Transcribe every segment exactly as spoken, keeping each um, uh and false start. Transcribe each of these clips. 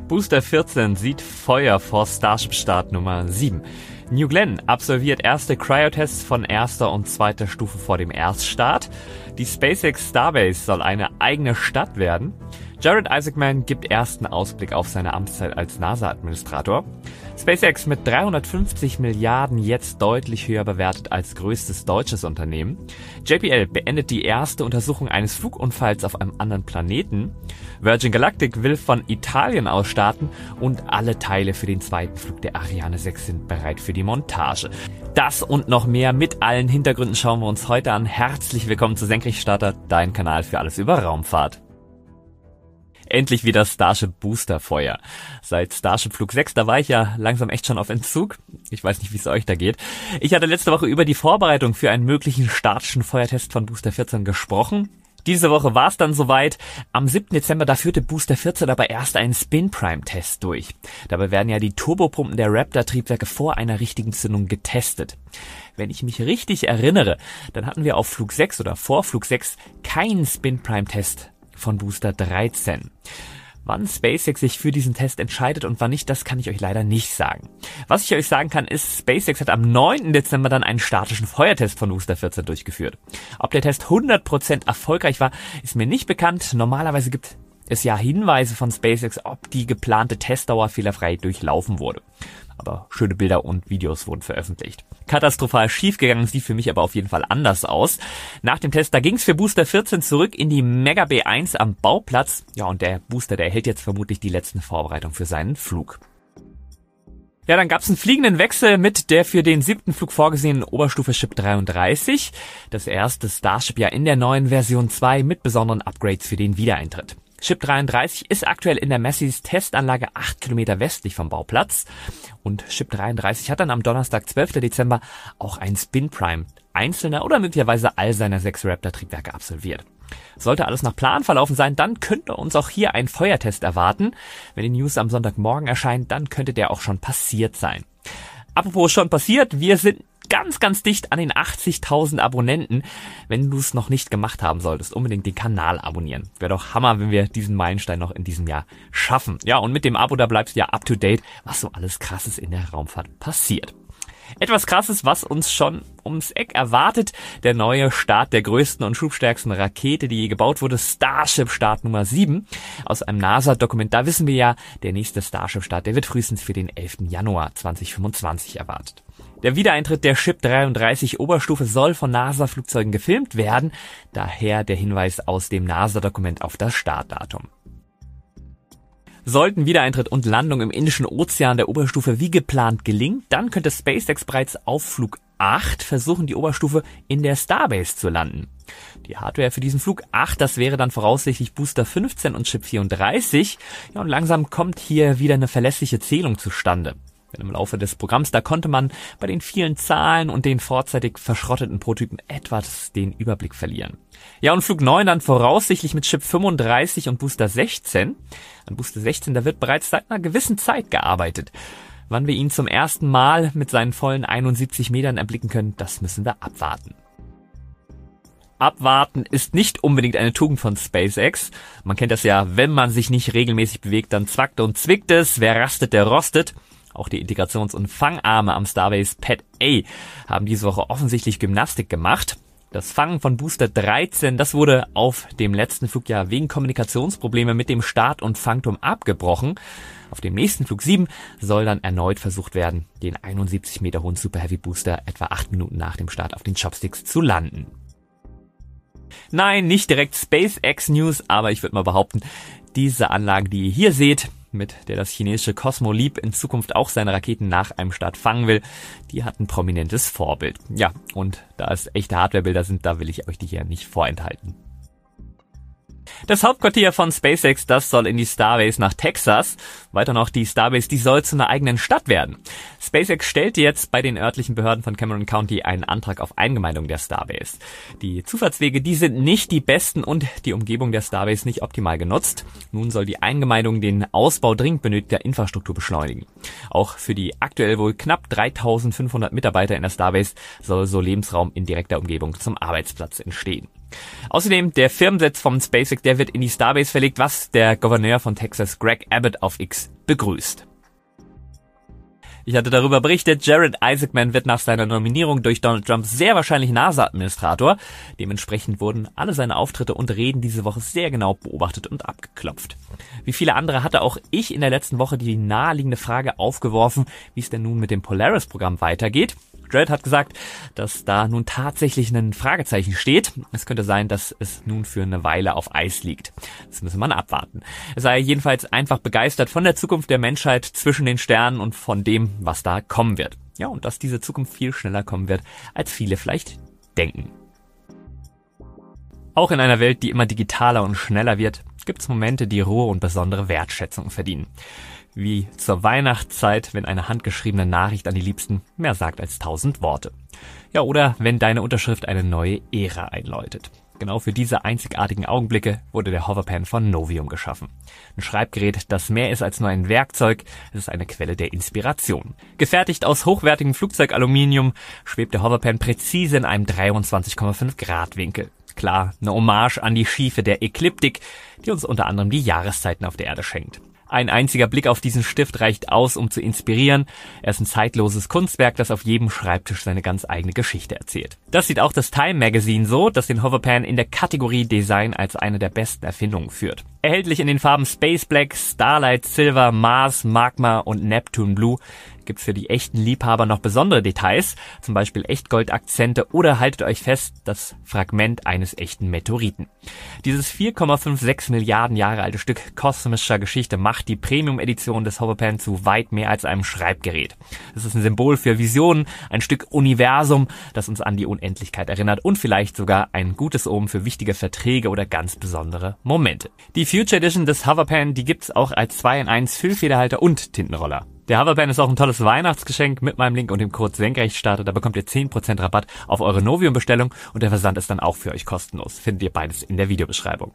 Booster vierzehn sieht Feuer vor Starship-Start Nummer sieben. New Glenn absolviert erste Cryotests von erster und zweiter Stufe vor dem Erststart. Die SpaceX Starbase soll eine eigene Stadt werden. Jared Isaacman gibt ersten Ausblick auf seine Amtszeit als NASA-Administrator. SpaceX mit dreihundertfünfzig Milliarden jetzt deutlich höher bewertet als größtes deutsches Unternehmen. J P L beendet die erste Untersuchung eines Flugunfalls auf einem anderen Planeten. Virgin Galactic will von Italien aus starten und alle Teile für den zweiten Flug der Ariane sechs sind bereit für die Montage. Das und noch mehr mit allen Hintergründen schauen wir uns heute an. Herzlich willkommen zu Senkrechtstarter, dein Kanal für alles über Raumfahrt. Endlich wieder Starship Booster Feuer. Seit Starship Flug sechs, da war ich ja langsam echt schon auf Entzug. Ich weiß nicht, wie es euch da geht. Ich hatte letzte Woche über die Vorbereitung für einen möglichen statischen Feuertest von Booster vierzehn gesprochen. Diese Woche war es dann soweit. Am siebten Dezember, da führte Booster vierzehn aber erst einen Spin-Prime-Test durch. Dabei werden ja die Turbopumpen der Raptor-Triebwerke vor einer richtigen Zündung getestet. Wenn ich mich richtig erinnere, dann hatten wir auf Flug sechs oder vor Flug sechs keinen Spin-Prime-Test von Booster dreizehn. Wann SpaceX sich für diesen Test entscheidet und wann nicht, das kann ich euch leider nicht sagen. Was ich euch sagen kann, ist, SpaceX hat am neunten Dezember dann einen statischen Feuertest von Booster vierzehn durchgeführt. Ob der Test hundert Prozent erfolgreich war, ist mir nicht bekannt. Normalerweise gibt es ja Hinweise von SpaceX, ob die geplante Testdauer fehlerfrei durchlaufen wurde. Aber schöne Bilder und Videos wurden veröffentlicht. Katastrophal schiefgegangen, sieht für mich aber auf jeden Fall anders aus. Nach dem Test, da ging es für Booster vierzehn zurück in die Mega B eins am Bauplatz. Ja, und der Booster, der erhält jetzt vermutlich die letzten Vorbereitungen für seinen Flug. Ja, dann gab's einen fliegenden Wechsel mit der für den siebten Flug vorgesehenen Oberstufe Ship dreiunddreißig. Das erste Starship ja in der neuen Version zwei mit besonderen Upgrades für den Wiedereintritt. Ship dreiunddreißig ist aktuell in der Massey's Testanlage acht Kilometer westlich vom Bauplatz. Und Ship dreiunddreißig hat dann am Donnerstag, zwölften Dezember, auch ein Spin-Prime einzelner oder möglicherweise all seiner sechs Raptor-Triebwerke absolviert. Sollte alles nach Plan verlaufen sein, dann könnte uns auch hier ein Feuertest erwarten. Wenn die News am Sonntagmorgen erscheint, dann könnte der auch schon passiert sein. Apropos schon passiert, wir sind ganz, ganz dicht an den achtzigtausend Abonnenten. Wenn du es noch nicht gemacht haben solltest, unbedingt den Kanal abonnieren. Wäre doch Hammer, wenn wir diesen Meilenstein noch in diesem Jahr schaffen. Ja, und mit dem Abo, da bleibst du ja up to date, was so alles Krasses in der Raumfahrt passiert. Etwas Krasses, was uns schon ums Eck erwartet, der neue Start der größten und schubstärksten Rakete, die je gebaut wurde, Starship Start Nummer sieben. Aus einem NASA-Dokument, da wissen wir ja, der nächste Starship-Start, der wird frühestens für den elften Januar zweitausendfünfundzwanzig erwartet. Der Wiedereintritt der Ship dreiunddreißig Oberstufe soll von NASA-Flugzeugen gefilmt werden, daher der Hinweis aus dem NASA-Dokument auf das Startdatum. Sollten Wiedereintritt und Landung im Indischen Ozean der Oberstufe wie geplant gelingen, dann könnte SpaceX bereits auf Flug acht versuchen, die Oberstufe in der Starbase zu landen. Die Hardware für diesen Flug acht, das wäre dann voraussichtlich Booster fünfzehn und Ship vierunddreißig. Ja, und langsam kommt hier wieder eine verlässliche Zählung zustande. Denn im Laufe des Programms, da konnte man bei den vielen Zahlen und den vorzeitig verschrotteten Prototypen etwas den Überblick verlieren. Ja, und Flug neun dann voraussichtlich mit Ship fünfunddreißig und Booster sechzehn. An Booster sechzehn, da wird bereits seit einer gewissen Zeit gearbeitet. Wann wir ihn zum ersten Mal mit seinen vollen einundsiebzig Metern erblicken können, das müssen wir abwarten. Abwarten ist nicht unbedingt eine Tugend von SpaceX. Man kennt das ja, wenn man sich nicht regelmäßig bewegt, dann zwackt und zwickt es. Wer rastet, der rostet. Auch die Integrations- und Fangarme am Starbase Pad A haben diese Woche offensichtlich Gymnastik gemacht. Das Fangen von Booster dreizehn, das wurde auf dem letzten Flug ja wegen Kommunikationsprobleme mit dem Start- und Fangturm abgebrochen. Auf dem nächsten Flug sieben soll dann erneut versucht werden, den einundsiebzig Meter hohen Super Heavy Booster etwa acht Minuten nach dem Start auf den Chopsticks zu landen. Nein, nicht direkt SpaceX News, aber ich würde mal behaupten, diese Anlage, die ihr hier seht, mit der das chinesische Cosmo-Lib in Zukunft auch seine Raketen nach einem Start fangen will, die hat ein prominentes Vorbild. Ja, und da es echte Hardwarebilder sind, da will ich euch die hier nicht vorenthalten. Das Hauptquartier von SpaceX, das soll in die Starbase nach Texas. Weiter noch, die Starbase, die soll zu einer eigenen Stadt werden. SpaceX stellte jetzt bei den örtlichen Behörden von Cameron County einen Antrag auf Eingemeindung der Starbase. Die Zufahrtswege, die sind nicht die besten und die Umgebung der Starbase nicht optimal genutzt. Nun soll die Eingemeindung den Ausbau dringend benötigter Infrastruktur beschleunigen. Auch für die aktuell wohl knapp dreitausendfünfhundert Mitarbeiter in der Starbase soll so Lebensraum in direkter Umgebung zum Arbeitsplatz entstehen. Außerdem der Firmensitz vom SpaceX, der wird in die Starbase verlegt, was der Gouverneur von Texas Greg Abbott auf X begrüßt. Ich hatte darüber berichtet, Jared Isaacman wird nach seiner Nominierung durch Donald Trump sehr wahrscheinlich NASA-Administrator. Dementsprechend wurden alle seine Auftritte und Reden diese Woche sehr genau beobachtet und abgeklopft. Wie viele andere hatte auch ich in der letzten Woche die naheliegende Frage aufgeworfen, wie es denn nun mit dem Polaris-Programm weitergeht. Jared hat gesagt, dass da nun tatsächlich ein Fragezeichen steht. Es könnte sein, dass es nun für eine Weile auf Eis liegt. Das müssen wir mal abwarten. Er sei jedenfalls einfach begeistert von der Zukunft der Menschheit zwischen den Sternen und von dem, was da kommen wird. Ja, und dass diese Zukunft viel schneller kommen wird, als viele vielleicht denken. Auch in einer Welt, die immer digitaler und schneller wird, gibt es Momente, die Ruhe und besondere Wertschätzung verdienen. Wie zur Weihnachtszeit, wenn eine handgeschriebene Nachricht an die Liebsten mehr sagt als tausend Worte. Ja, oder wenn deine Unterschrift eine neue Ära einläutet. Genau für diese einzigartigen Augenblicke wurde der Hoverpan von Novium geschaffen. Ein Schreibgerät, das mehr ist als nur ein Werkzeug, es ist eine Quelle der Inspiration. Gefertigt aus hochwertigem Flugzeugaluminium schwebt der Hoverpan präzise in einem dreiundzwanzig Komma fünf Grad Winkel. Klar, eine Hommage an die Schiefe der Ekliptik, die uns unter anderem die Jahreszeiten auf der Erde schenkt. Ein einziger Blick auf diesen Stift reicht aus, um zu inspirieren. Er ist ein zeitloses Kunstwerk, das auf jedem Schreibtisch seine ganz eigene Geschichte erzählt. Das sieht auch das Time Magazine so, das den Hoverpan in der Kategorie Design als eine der besten Erfindungen führt. Erhältlich in den Farben Space Black, Starlight Silver, Mars, Magma und Neptune Blue gibt's für die echten Liebhaber noch besondere Details, zum Beispiel Echtgoldakzente oder, haltet euch fest, das Fragment eines echten Meteoriten. Dieses vier Komma sechsundfünfzig Milliarden Jahre alte Stück kosmischer Geschichte macht die Premium-Edition des Hoverpan zu weit mehr als einem Schreibgerät. Es ist ein Symbol für Visionen, ein Stück Universum, das uns an die Unendlichkeit erinnert und vielleicht sogar ein gutes Omen für wichtige Verträge oder ganz besondere Momente. Die Future Edition des Hoverpan, die gibt's auch als zwei in eins Füllfederhalter und Tintenroller. Der Hoverpan ist auch ein tolles Weihnachtsgeschenk. Mit meinem Link und dem Code Senkrechtstarter, da bekommt ihr zehn Prozent Rabatt auf eure Novium-Bestellung und der Versand ist dann auch für euch kostenlos. Findet ihr beides in der Videobeschreibung.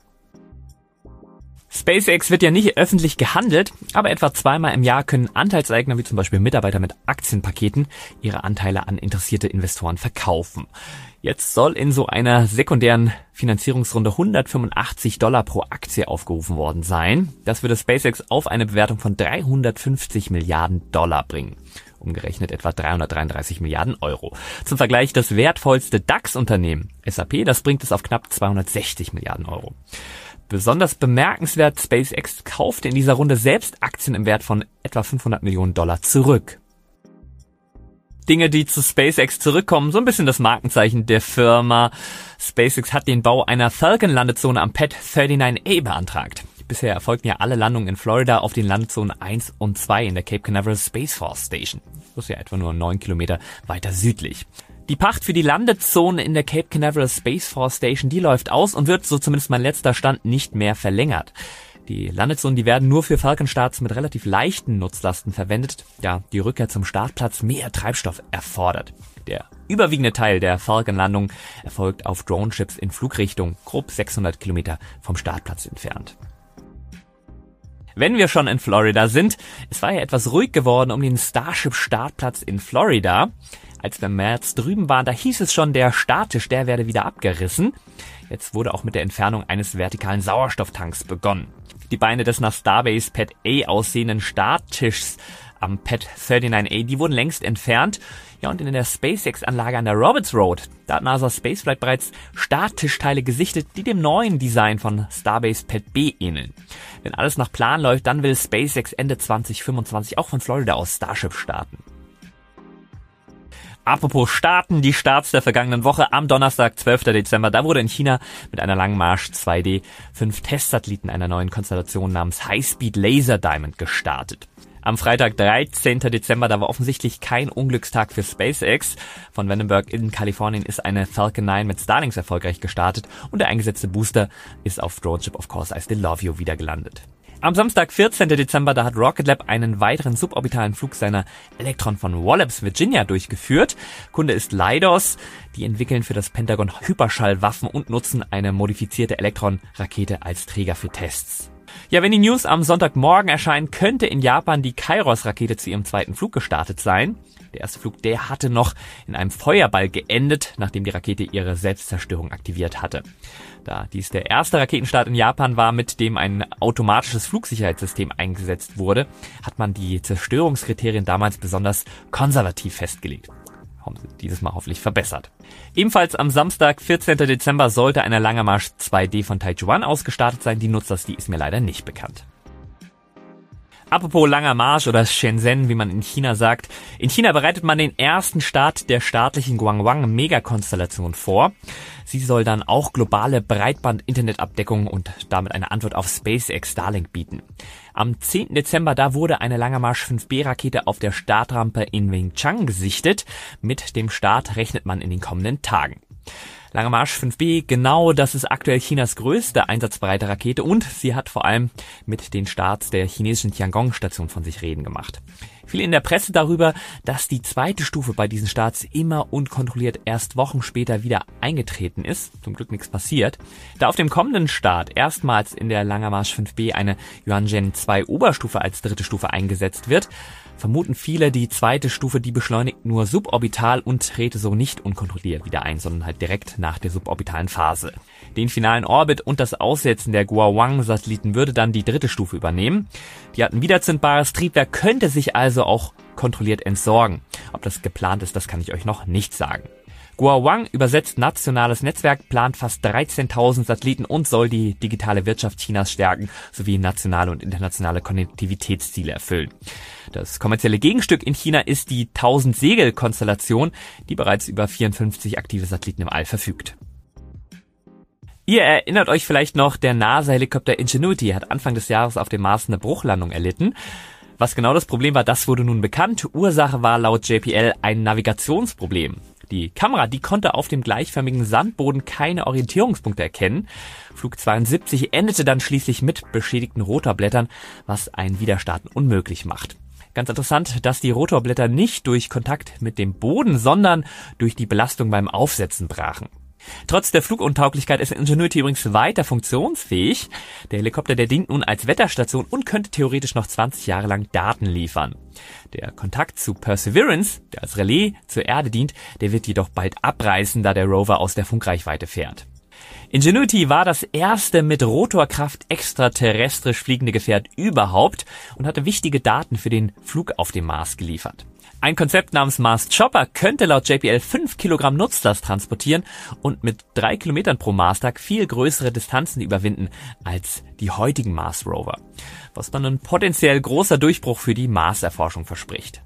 SpaceX wird ja nicht öffentlich gehandelt, aber etwa zweimal im Jahr können Anteilseigner wie zum Beispiel Mitarbeiter mit Aktienpaketen ihre Anteile an interessierte Investoren verkaufen. Jetzt soll in so einer sekundären Finanzierungsrunde hundertfünfundachtzig Dollar pro Aktie aufgerufen worden sein. Das würde SpaceX auf eine Bewertung von dreihundertfünfzig Milliarden Dollar bringen. Umgerechnet etwa dreihundertdreiunddreißig Milliarden Euro. Zum Vergleich das wertvollste DAX-Unternehmen, S A P, das bringt es auf knapp zweihundertsechzig Milliarden Euro. Besonders bemerkenswert, SpaceX kaufte in dieser Runde selbst Aktien im Wert von etwa fünfhundert Millionen Dollar zurück. Dinge, die zu SpaceX zurückkommen, so ein bisschen das Markenzeichen der Firma. SpaceX hat den Bau einer Falcon-Landezone am Pad neununddreißig A beantragt. Bisher erfolgten ja alle Landungen in Florida auf den Landezonen eins und zwei in der Cape Canaveral Space Force Station. Das ist ja etwa nur neun Kilometer weiter südlich. Die Pacht für die Landezone in der Cape Canaveral Space Force Station, die läuft aus und wird, so zumindest mein letzter Stand, nicht mehr verlängert. Die Landezonen, die werden nur für Falcon-Starts mit relativ leichten Nutzlasten verwendet, da die Rückkehr zum Startplatz mehr Treibstoff erfordert. Der überwiegende Teil der Falcon-Landung erfolgt auf Droneships in Flugrichtung, grob sechshundert Kilometer vom Startplatz entfernt. Wenn wir schon in Florida sind, es war ja etwas ruhig geworden um den Starship-Startplatz in Florida. Als wir im März drüben waren, da hieß es schon, der Starttisch, der werde wieder abgerissen. Jetzt wurde auch mit der Entfernung eines vertikalen Sauerstofftanks begonnen. Die Beine des nach Starbase Pad A aussehenden Starttischs am Pad neununddreißig A, die wurden längst entfernt. Ja, und in der SpaceX-Anlage an der Roberts Road, da hat NASA Spaceflight bereits Starttischteile gesichtet, die dem neuen Design von Starbase Pad B ähneln. Wenn alles nach Plan läuft, dann will SpaceX Ende zwanzig fünfundzwanzig auch von Florida aus Starship starten. Apropos Starten, die Starts der vergangenen Woche am Donnerstag, zwölften Dezember, da wurde in China mit einer Langmarsch zwei D fünf Testsatelliten einer neuen Konstellation namens High Speed Laser Diamond gestartet. Am Freitag, dreizehnten Dezember, da war offensichtlich kein Unglückstag für SpaceX. Von Vandenberg in Kalifornien ist eine Falcon neun mit Starlink erfolgreich gestartet und der eingesetzte Booster ist auf Droneship of Course I Still Love You wieder gelandet. Am Samstag, vierzehnten Dezember, da hat Rocket Lab einen weiteren suborbitalen Flug seiner Electron von Wallops, Virginia, durchgeführt. Kunde ist Leidos. Die entwickeln für das Pentagon Hyperschallwaffen und nutzen eine modifizierte Electron-Rakete als Träger für Tests. Ja, wenn die News am Sonntagmorgen erscheinen, könnte in Japan die Kairos-Rakete zu ihrem zweiten Flug gestartet sein. Der erste Flug, der hatte noch in einem Feuerball geendet, nachdem die Rakete ihre Selbstzerstörung aktiviert hatte. Da dies der erste Raketenstart in Japan war, mit dem ein automatisches Flugsicherheitssystem eingesetzt wurde, hat man die Zerstörungskriterien damals besonders konservativ festgelegt. Haben sie dieses Mal hoffentlich verbessert. Ebenfalls am Samstag, vierzehnten Dezember, sollte eine Langer Marsch zwei D von Taichuan ausgestartet sein. Die Nutzlast, die ist mir leider nicht bekannt. Apropos Langer Marsch oder Shenzhen, wie man in China sagt. In China bereitet man den ersten Start der staatlichen Guangwang-Megakonstellation vor. Sie soll dann auch globale Breitband-Internetabdeckung und damit eine Antwort auf SpaceX Starlink bieten. Am zehnten Dezember, da wurde eine Langer Marsch fünf B Rakete auf der Startrampe in Wenchang gesichtet. Mit dem Start rechnet man in den kommenden Tagen. Langer Marsch fünf B, genau, das ist aktuell Chinas größte einsatzbereite Rakete und sie hat vor allem mit den Starts der chinesischen Tiangong-Station von sich reden gemacht. Viel in der Presse darüber, dass die zweite Stufe bei diesen Starts immer unkontrolliert erst Wochen später wieder eingetreten ist. Zum Glück nichts passiert. Da auf dem kommenden Start erstmals in der Langer Marsch fünf B eine Yuanzhen zwei Oberstufe als dritte Stufe eingesetzt wird, vermuten viele, die zweite Stufe, die beschleunigt nur suborbital und trete so nicht unkontrolliert wieder ein, sondern halt direkt nach der suborbitalen Phase. Den finalen Orbit und das Aussetzen der Guowang-Satelliten würde dann die dritte Stufe übernehmen. Die hat ein wiederzündbares Triebwerk, könnte sich also auch kontrolliert entsorgen. Ob das geplant ist, das kann ich euch noch nicht sagen. Guowang, übersetzt nationales Netzwerk, plant fast dreizehntausend Satelliten und soll die digitale Wirtschaft Chinas stärken, sowie nationale und internationale Konnektivitätsziele erfüllen. Das kommerzielle Gegenstück in China ist die tausend-Segel-Konstellation, die bereits über vierundfünfzig aktive Satelliten im All verfügt. Ihr erinnert euch vielleicht noch, der NASA-Helikopter Ingenuity hat Anfang des Jahres auf dem Mars eine Bruchlandung erlitten. Was genau das Problem war, das wurde nun bekannt. Ursache war laut J P L ein Navigationsproblem. Die Kamera, die konnte auf dem gleichförmigen Sandboden keine Orientierungspunkte erkennen. Flug zweiundsiebzig endete dann schließlich mit beschädigten Rotorblättern, was ein Wiederstarten unmöglich macht. Ganz interessant, dass die Rotorblätter nicht durch Kontakt mit dem Boden, sondern durch die Belastung beim Aufsetzen brachen. Trotz der Fluguntauglichkeit ist Ingenuity übrigens weiter funktionsfähig. Der Helikopter, der dient nun als Wetterstation und könnte theoretisch noch zwanzig Jahre lang Daten liefern. Der Kontakt zu Perseverance, der als Relais zur Erde dient, der wird jedoch bald abreißen, da der Rover aus der Funkreichweite fährt. Ingenuity war das erste mit Rotorkraft extraterrestrisch fliegende Gefährt überhaupt und hatte wichtige Daten für den Flug auf dem Mars geliefert. Ein Konzept namens Mars Chopper könnte laut J P L fünf Kilogramm Nutzlast transportieren und mit drei Kilometern pro Marstag viel größere Distanzen überwinden als die heutigen Mars Rover, was dann ein potenziell großer Durchbruch für die Marserforschung verspricht.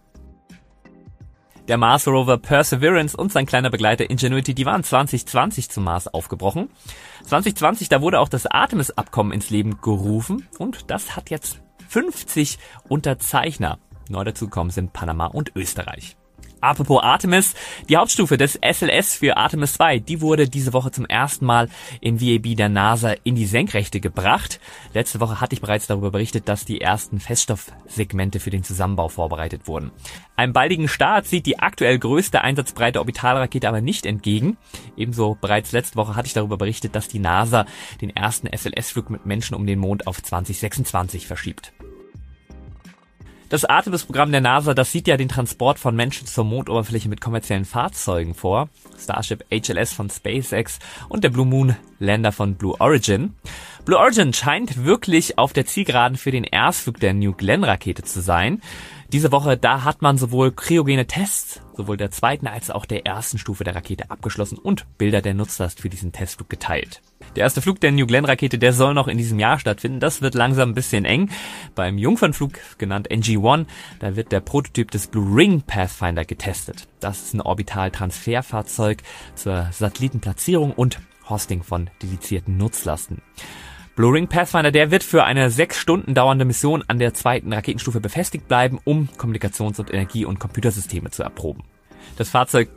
Der Mars Rover Perseverance und sein kleiner Begleiter Ingenuity, die waren zwanzig zwanzig zum Mars aufgebrochen. zwanzig zwanzig, da wurde auch das Artemis-Abkommen ins Leben gerufen und das hat jetzt fünfzig Unterzeichner. Neu dazugekommen sind Panama und Österreich. Apropos Artemis, die Hauptstufe des S L S für Artemis zwei, die wurde diese Woche zum ersten Mal im V A B der NASA in die Senkrechte gebracht. Letzte Woche hatte ich bereits darüber berichtet, dass die ersten Feststoffsegmente für den Zusammenbau vorbereitet wurden. Einem baldigen Start sieht die aktuell größte einsatzbreite Orbitalrakete aber nicht entgegen. Ebenso bereits letzte Woche hatte ich darüber berichtet, dass die NASA den ersten S L S-Flug mit Menschen um den Mond auf zwanzig sechsundzwanzig verschiebt. Das Artemis-Programm der NASA, das sieht ja den Transport von Menschen zur Mondoberfläche mit kommerziellen Fahrzeugen vor. Starship H L S von SpaceX und der Blue Moon Lander von Blue Origin. Blue Origin scheint wirklich auf der Zielgeraden für den Erstflug der New Glenn Rakete zu sein. Diese Woche, da hat man sowohl kryogene Tests, sowohl der zweiten als auch der ersten Stufe der Rakete abgeschlossen und Bilder der Nutzlast für diesen Testflug geteilt. Der erste Flug der New Glenn Rakete, der soll noch in diesem Jahr stattfinden. Das wird langsam ein bisschen eng. Beim Jungfernflug, genannt N G eins, da wird der Prototyp des Blue Ring Pathfinder getestet. Das ist ein Orbitaltransferfahrzeug zur Satellitenplatzierung und Hosting von dedizierten Nutzlasten. Blue Ring Pathfinder, der wird für eine sechs Stunden dauernde Mission an der zweiten Raketenstufe befestigt bleiben, um Kommunikations- und Energie- und Computersysteme zu erproben. Das Fahrzeug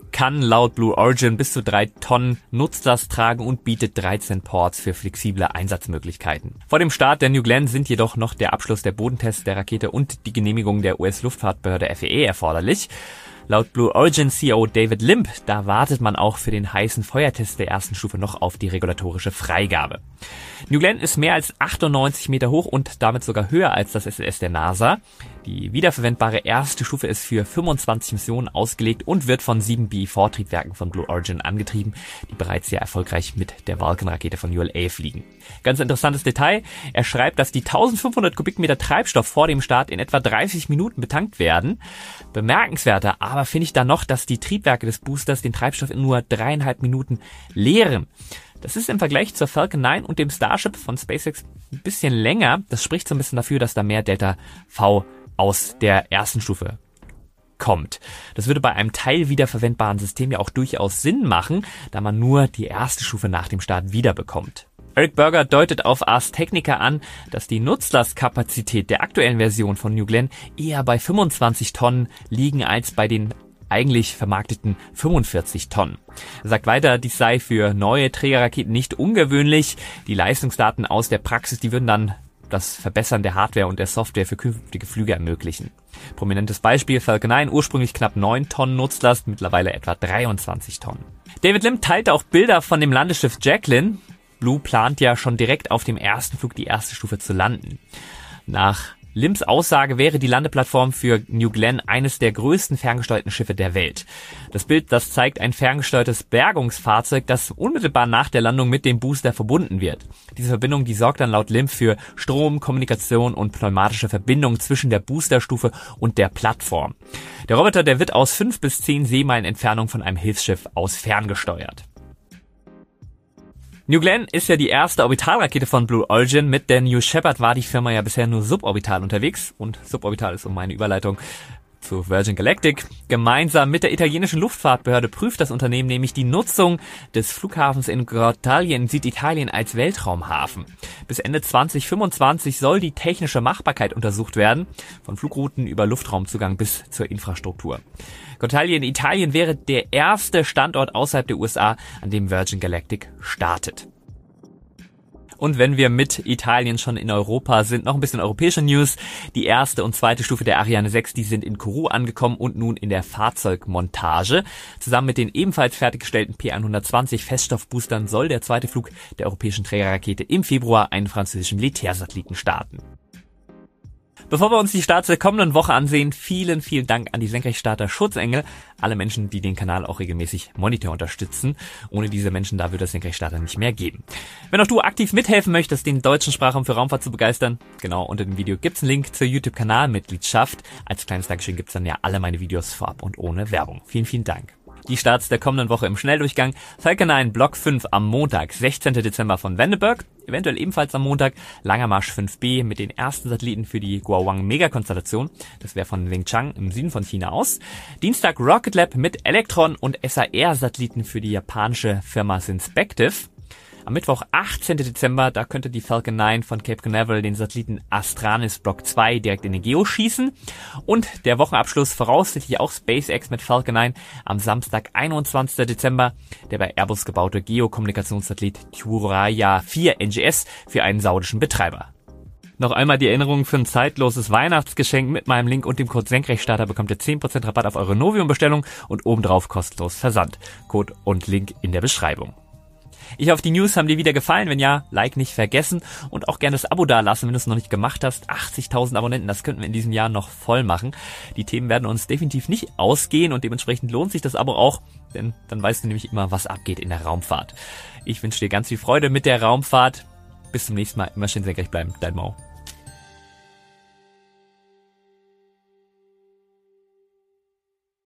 kann laut Blue Origin bis zu drei Tonnen Nutzlast tragen und bietet dreizehn Ports für flexible Einsatzmöglichkeiten. Vor dem Start der New Glenn sind jedoch noch der Abschluss der Bodentests der Rakete und die Genehmigung der U S-Luftfahrtbehörde F A A erforderlich. Laut Blue Origin C E O David Limp, da wartet man auch für den heißen Feuertest der ersten Stufe noch auf die regulatorische Freigabe. New Glenn ist mehr als achtundneunzig Meter hoch und damit sogar höher als das S L S der NASA. Die wiederverwendbare erste Stufe ist für fünfundzwanzig Missionen ausgelegt und wird von sieben B E vier Triebwerken von Blue Origin angetrieben, die bereits sehr erfolgreich mit der Vulcan-Rakete von U L A fliegen. Ganz interessantes Detail, er schreibt, dass die eintausendfünfhundert Kubikmeter Treibstoff vor dem Start in etwa dreißig Minuten betankt werden. Bemerkenswerter aber finde ich dann noch, dass die Triebwerke des Boosters den Treibstoff in nur dreieinhalb Minuten leeren. Das ist im Vergleich zur Falcon neun und dem Starship von SpaceX ein bisschen länger. Das spricht so ein bisschen dafür, dass da mehr Delta V aus der ersten Stufe kommt. Das würde bei einem teilwiederverwendbaren System ja auch durchaus Sinn machen, da man nur die erste Stufe nach dem Start wiederbekommt. Eric Berger deutet auf Ars Technica an, dass die Nutzlastkapazität der aktuellen Version von New Glenn eher bei fünfundzwanzig Tonnen liegen als bei den eigentlich vermarkteten fünfundvierzig Tonnen. Er sagt weiter, dies sei für neue Trägerraketen nicht ungewöhnlich. Die Leistungsdaten aus der Praxis, die würden dann das Verbessern der Hardware und der Software für künftige Flüge ermöglichen. Prominentes Beispiel, Falcon neun, ursprünglich knapp neun Tonnen Nutzlast, mittlerweile etwa dreiundzwanzig Tonnen. David Limp teilte auch Bilder von dem Landeschiff Jacqueline. Blue plant ja schon direkt auf dem ersten Flug die erste Stufe zu landen. Nach Limps Aussage wäre die Landeplattform für New Glenn eines der größten ferngesteuerten Schiffe der Welt. Das Bild, das zeigt ein ferngesteuertes Bergungsfahrzeug, das unmittelbar nach der Landung mit dem Booster verbunden wird. Diese Verbindung, die sorgt dann laut Limp für Strom, Kommunikation und pneumatische Verbindung zwischen der Boosterstufe und der Plattform. Der Roboter, der wird aus fünf bis zehn Seemeilen Entfernung von einem Hilfsschiff aus ferngesteuert. New Glenn ist ja die erste Orbitalrakete von Blue Origin. Mit der New Shepard war die Firma ja bisher nur suborbital unterwegs. Und suborbital ist um meine Überleitung zu Virgin Galactic. Gemeinsam mit der italienischen Luftfahrtbehörde prüft das Unternehmen nämlich die Nutzung des Flughafens in Grottaglie in Süditalien als Weltraumhafen. Bis Ende zwanzig fünfundzwanzig soll die technische Machbarkeit untersucht werden, von Flugrouten über Luftraumzugang bis zur Infrastruktur. Grottaglie in Italien wäre der erste Standort außerhalb der U S A, an dem Virgin Galactic startet. Und wenn wir mit Italien schon in Europa sind, noch ein bisschen europäische News. Die erste und zweite Stufe der Ariane sechs, die sind in Kourou angekommen und nun in der Fahrzeugmontage. Zusammen mit den ebenfalls fertiggestellten P hundertzwanzig Feststoffboostern soll der zweite Flug der europäischen Trägerrakete im Februar einen französischen Militärsatelliten starten. Bevor wir uns die Starts der kommenden Woche ansehen, vielen, vielen Dank an die Senkrechtstarter Schutzengel, alle Menschen, die den Kanal auch regelmäßig Monitor unterstützen. Ohne diese Menschen, da würde es Senkrechtstarter nicht mehr geben. Wenn auch du aktiv mithelfen möchtest, den deutschen Sprachraum für Raumfahrt zu begeistern, genau unter dem Video gibt's einen Link zur YouTube-Kanalmitgliedschaft. Als kleines Dankeschön gibt's dann ja alle meine Videos vorab und ohne Werbung. Vielen, vielen Dank. Die Starts der kommenden Woche im Schnelldurchgang. Falcon neun Block fünf am Montag, sechzehnten Dezember von Vandenberg. Eventuell ebenfalls am Montag Langer Marsch fünf B mit den ersten Satelliten für die Guowang-Megakonstellation. Das wäre von Wingchang im Süden von China aus. Dienstag Rocket Lab mit Electron und S A R-Satelliten für die japanische Firma Synspective. Am Mittwoch, achtzehnten Dezember, da könnte die Falcon neun von Cape Canaveral den Satelliten Astranis Block zwei direkt in den Geo schießen. Und der Wochenabschluss voraussichtlich auch SpaceX mit Falcon neun am Samstag, einundzwanzigsten Dezember, der bei Airbus gebaute Geokommunikationssatellit Thuraya vier N G S für einen saudischen Betreiber. Noch einmal die Erinnerung für ein zeitloses Weihnachtsgeschenk mit meinem Link und dem Code Senkrechtstarter bekommt ihr zehn Prozent Rabatt auf eure Novium-Bestellung und obendrauf kostenlos Versand. Code und Link in der Beschreibung. Ich hoffe, die News haben dir wieder gefallen. Wenn ja, Like nicht vergessen und auch gerne das Abo dalassen, wenn du es noch nicht gemacht hast. achtzigtausend Abonnenten, das könnten wir in diesem Jahr noch voll machen. Die Themen werden uns definitiv nicht ausgehen und dementsprechend lohnt sich das Abo auch, denn dann weißt du nämlich immer, was abgeht in der Raumfahrt. Ich wünsche dir ganz viel Freude mit der Raumfahrt. Bis zum nächsten Mal. Immer schön senkrecht bleiben. Dein Mau.